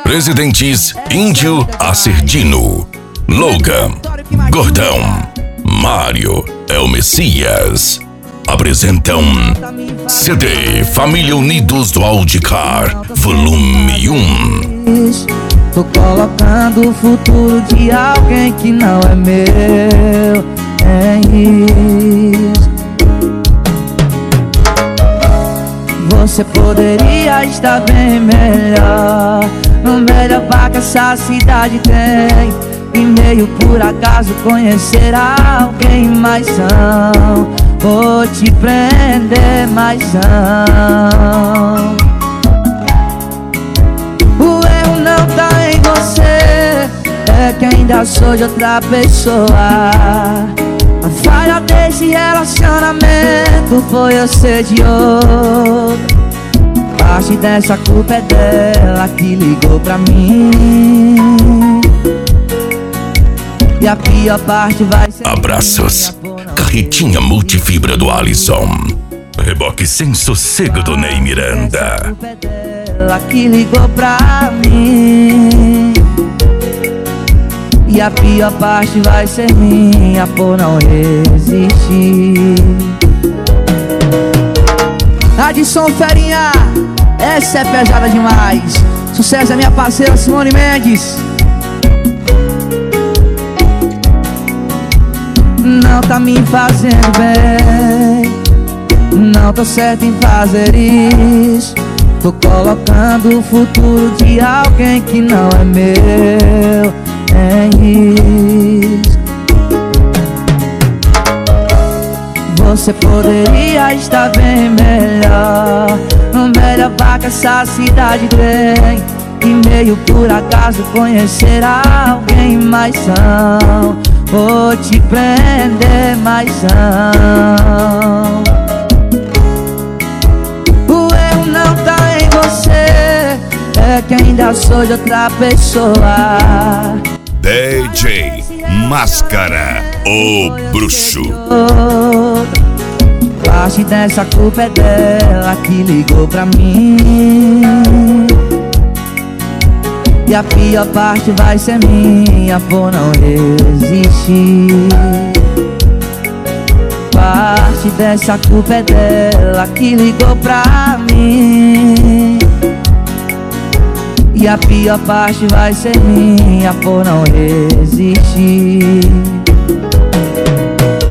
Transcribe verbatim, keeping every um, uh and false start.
Presidentes Índio Acerdino, Logan, Gordão, Mário, é o Messias. Apresentam C D Família Unidos do Audicar, volume um. Tô colocando o futuro de alguém que não é meu em risco. Você poderia estar bem melhor, no melhor bar que essa cidade tem, e meio por acaso conhecer alguém mais são. Vou te prender, mas não. O erro não tá em você, é que ainda sou de outra pessoa. A falha desse relacionamento foi eu ser de outro. Parte dessa culpa é dela que ligou pra mim, e a pior parte vai ser... Abraços. Carretinha multifibra do Alisson. Reboque sem sossego do Ney Miranda. Ela que ligou pra mim, e a pior parte vai ser minha por não resistir. Adson Ferinha, essa é pesada demais. Sucesso da minha parceira Simone Mendes. Não tá me fazendo bem, não tô certo em fazer isso. Tô colocando o futuro de alguém que não é meu em risco. Você poderia estar bem melhor, no melhor bar que essa cidade tem, e meio por acaso conhecer alguém mais são. Vou te prender, mas não. O erro não tá em você, é que ainda sou de outra pessoa. D J Máscara, o bruxo. Parte dessa culpa é dela que ligou pra mim, e a pior parte vai ser minha por não resistir. Parte dessa culpa é dela que ligou pra mim, e a pior parte vai ser minha por não resistir.